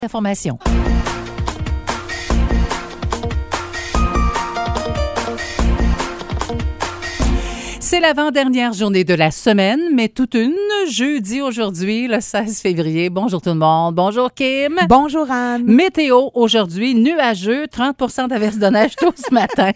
Information. C'est l'avant-dernière journée de la semaine, mais toute une, jeudi aujourd'hui, le 16 février. Bonjour tout le monde. Bonjour Kim. Bonjour Anne. Météo aujourd'hui, nuageux, 30% d'averse de neige tôt ce matin.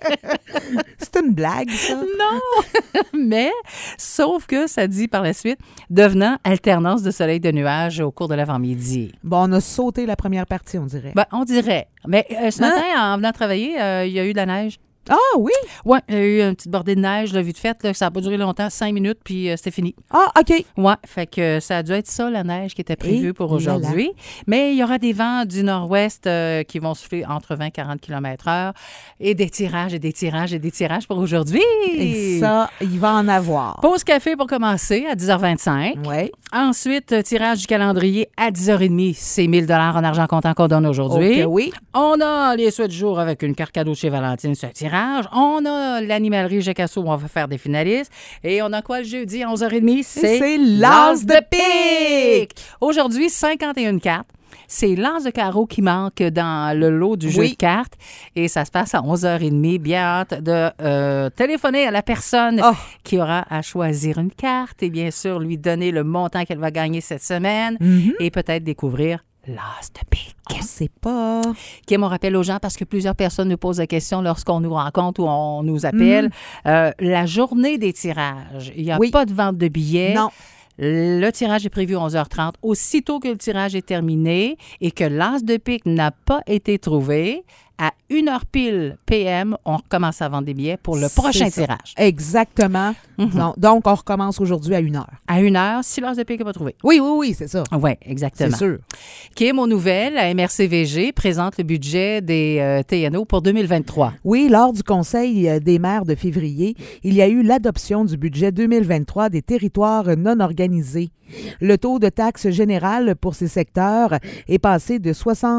C'est une blague, ça? Non! Mais, sauf que ça dit par la suite, devenant alternance de soleil de nuages au cours de l'avant-midi. Bon, on a sauté la première partie, on dirait. Ben, on dirait. Mais ce matin, en venant travailler, il y a eu de la neige. Ah oui? Oui, il y a eu une petite bordée de neige, là, vite faite. Là, ça n'a pas duré longtemps, 5 minutes, puis c'était fini. Ah, OK. Oui, fait que ça a dû être ça, la neige qui était prévue pour aujourd'hui. Mais il y aura des vents du nord-ouest qui vont souffler entre 20 et 40 km/h et des tirages et des tirages et des tirages pour aujourd'hui. Et ça, il va en avoir. Pause café pour commencer à 10h25. Oui. Ensuite, tirage du calendrier à 10h30. C'est 1 000 en argent comptant qu'on donne aujourd'hui. OK, oui. On a les souhaits du jour avec une carte cadeau de chez Valentine, c'est un tirage. On a l'animalerie Jacasso où on va faire des finalistes. Et on a quoi le jeudi à 11h30? C'est l'as de pique! Aujourd'hui, 51 cartes. C'est l'as de carreau qui manque dans le lot du jeu de cartes. Et ça se passe à 11h30. Bien hâte de téléphoner à la personne qui aura à choisir une carte et bien sûr lui donner le montant qu'elle va gagner cette semaine et peut-être découvrir l'as de pique. On sait pas. Kim, on rappelle aux gens parce que plusieurs personnes nous posent la question lorsqu'on nous rencontre ou on nous appelle. La journée des tirages, il n'y a pas de vente de billets. Non. Le tirage est prévu à 11h30. Aussitôt que le tirage est terminé et que l'as de pique n'a pas été trouvé, à 1h pile PM, on recommence à vendre des billets pour le prochain tirage. Exactement. Donc, on recommence aujourd'hui à 1h. À 1h, si l'as de pique n'est pas trouvé. Oui, c'est ça. Oui, exactement. C'est sûr. Kim, aux nouvelles, la MRC-VG présente le budget des TNO pour 2023. Oui, lors du Conseil des maires de février, il y a eu l'adoption du budget 2023 des territoires non organisés. Le taux de taxe générale pour ces secteurs est passé de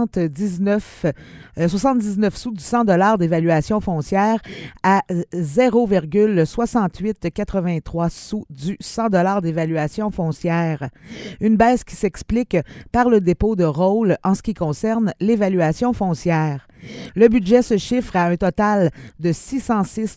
79 sous du 100 $ d'évaluation foncière à 0,6883 sous du 100 $ d'évaluation foncière. Une baisse qui s'explique par le dépôt de rôle en ce qui concerne l'évaluation foncière. Le budget se chiffre à un total de 606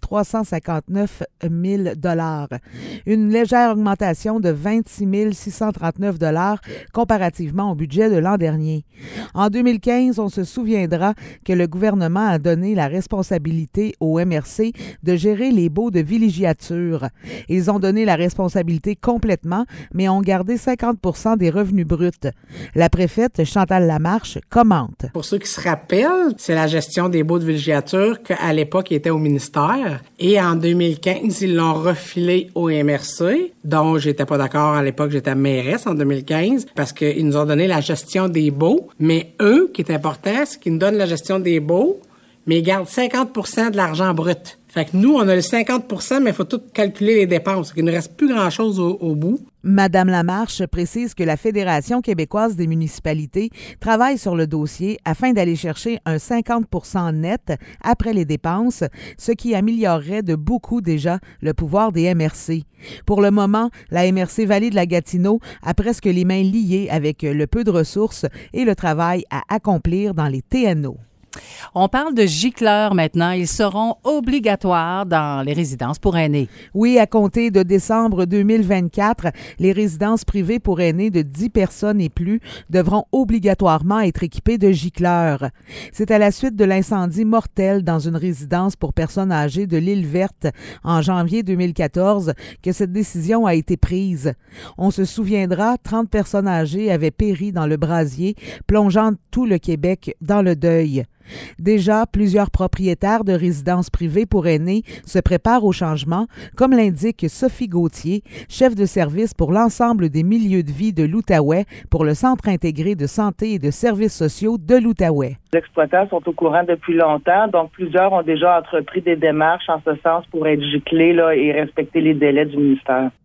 359 000 $, une légère augmentation de 26 639 $ comparativement au budget de l'an dernier. En 2015, on se souviendra que le gouvernement a donné la responsabilité au MRC de gérer les baux de villégiature. Ils ont donné la responsabilité complètement, mais ont gardé 50 % des revenus bruts. La préfète Chantal Lamarche commente. Pour ceux qui se rappellent, c'est la gestion des baux de villégiature qu'à l'époque, il était au ministère. Et en 2015, ils l'ont refilé au MRC, dont j'étais pas d'accord à l'époque, j'étais mairesse en 2015, parce qu'ils nous ont donné la gestion des baux. Mais eux, qui est important, c'est qu'ils nous donnent la gestion des baux, mais ils gardent 50 % de l'argent brut. Fait que nous, on a le 50 % mais il faut tout calculer les dépenses. Il ne reste plus grand-chose au bout. Madame Lamarche précise que la Fédération québécoise des municipalités travaille sur le dossier afin d'aller chercher un 50 % net après les dépenses, ce qui améliorerait de beaucoup déjà le pouvoir des MRC. Pour le moment, la MRC Vallée de la Gatineau a presque les mains liées avec le peu de ressources et le travail à accomplir dans les TNO. On parle de gicleurs maintenant. Ils seront obligatoires dans les résidences pour aînés. Oui, à compter de décembre 2024, les résidences privées pour aînés de 10 personnes et plus devront obligatoirement être équipées de gicleurs. C'est à la suite de l'incendie mortel dans une résidence pour personnes âgées de l'Île Verte en janvier 2014 que cette décision a été prise. On se souviendra, 30 personnes âgées avaient péri dans le brasier, plongeant tout le Québec dans le deuil. Déjà, plusieurs propriétaires de résidences privées pour aînés se préparent au changement, comme l'indique Sophie Gauthier, chef de service pour l'ensemble des milieux de vie de l'Outaouais pour le Centre intégré de santé et de services sociaux de l'Outaouais. Les exploitants sont au courant depuis longtemps, donc plusieurs ont déjà entrepris des démarches en ce sens pour être giclés là, et respecter les délais du ministère.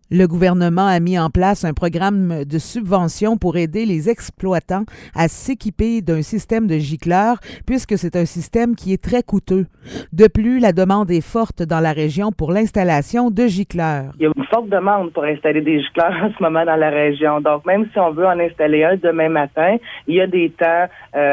Le gouvernement a mis en place un programme de subvention pour aider les exploitants à s'équiper d'un système de gicleurs, puisque c'est un système qui est très coûteux. De plus, la demande est forte dans la région pour l'installation de gicleurs. Il y a une forte demande pour installer des gicleurs en ce moment dans la région. Donc, même si on veut en installer un demain matin, il y a des temps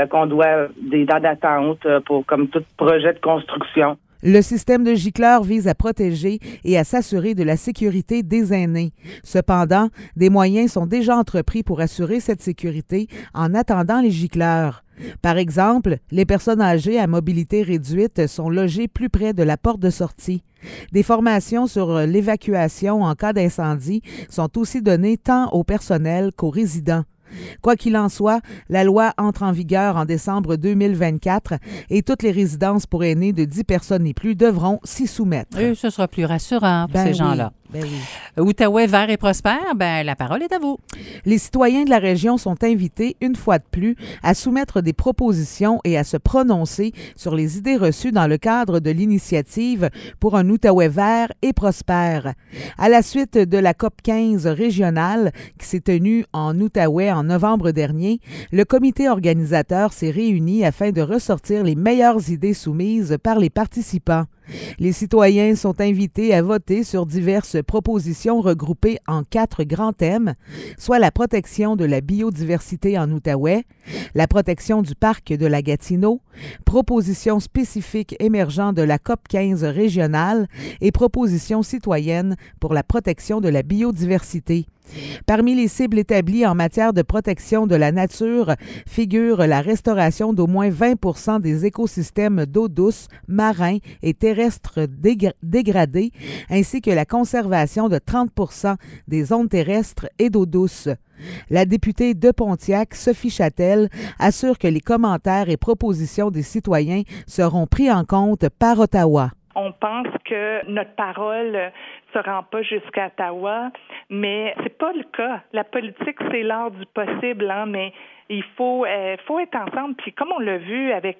des temps d'attente comme tout projet de construction. Le système de gicleurs vise à protéger et à s'assurer de la sécurité des aînés. Cependant, des moyens sont déjà entrepris pour assurer cette sécurité en attendant les gicleurs. Par exemple, les personnes âgées à mobilité réduite sont logées plus près de la porte de sortie. Des formations sur l'évacuation en cas d'incendie sont aussi données tant au personnel qu'aux résidents. Quoi qu'il en soit, la loi entre en vigueur en décembre 2024 et toutes les résidences pour aînés de 10 personnes et plus devront s'y soumettre. Et ce sera plus rassurant pour ces gens-là. Ben oui. Outaouais vert et prospère, la parole est à vous. Les citoyens de la région sont invités, une fois de plus, à soumettre des propositions et à se prononcer sur les idées reçues dans le cadre de l'initiative pour un Outaouais vert et prospère. À la suite de la COP 15 régionale qui s'est tenue en Outaouais en novembre dernier, le comité organisateur s'est réuni afin de ressortir les meilleures idées soumises par les participants. Les citoyens sont invités à voter sur diverses propositions regroupées en 4 grands thèmes, soit la protection de la biodiversité en Outaouais, la protection du parc de la Gatineau, propositions spécifiques émergeant de la COP 15 régionale et propositions citoyennes pour la protection de la biodiversité. Parmi les cibles établies en matière de protection de la nature figure la restauration d'au moins 20% des écosystèmes d'eau douce, marins et terrestres dégradés, ainsi que la conservation de 30% des zones terrestres et d'eau douce. La députée de Pontiac, Sophie Châtel, assure que les commentaires et propositions des citoyens seront pris en compte par Ottawa. On pense que notre parole se rend pas jusqu'à Ottawa, mais c'est pas le cas. La politique, c'est l'art du possible, mais il faut être ensemble. Puis comme on l'a vu avec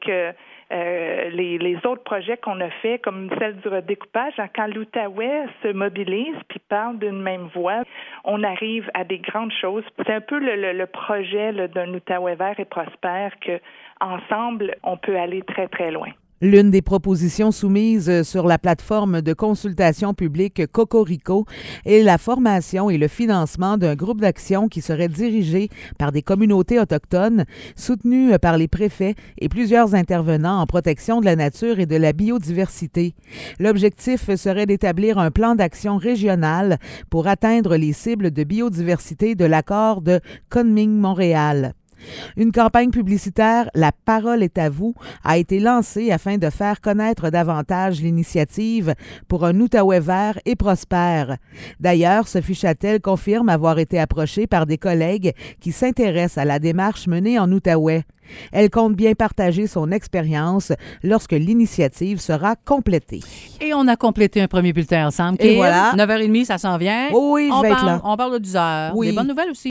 les autres projets qu'on a fait, comme celle du redécoupage, quand l'Outaouais se mobilise puis parle d'une même voix, on arrive à des grandes choses. C'est un peu le projet d'un Outaouais vert et prospère que ensemble, on peut aller très, très loin. L'une des propositions soumises sur la plateforme de consultation publique Cocorico est la formation et le financement d'un groupe d'action qui serait dirigé par des communautés autochtones, soutenu par les préfets et plusieurs intervenants en protection de la nature et de la biodiversité. L'objectif serait d'établir un plan d'action régional pour atteindre les cibles de biodiversité de l'accord de Kunming-Montréal. Une campagne publicitaire « La parole est à vous » a été lancée afin de faire connaître davantage l'initiative pour un Outaouais vert et prospère. D'ailleurs, Sophie Châtel confirme avoir été approchée par des collègues qui s'intéressent à la démarche menée en Outaouais. Elle compte bien partager son expérience lorsque l'initiative sera complétée. Et on a complété un premier bulletin ensemble. Et voilà. 9h30, ça s'en vient. Oui, je vais être là. On parle de 10h. Oui. Des bonnes nouvelles aussi.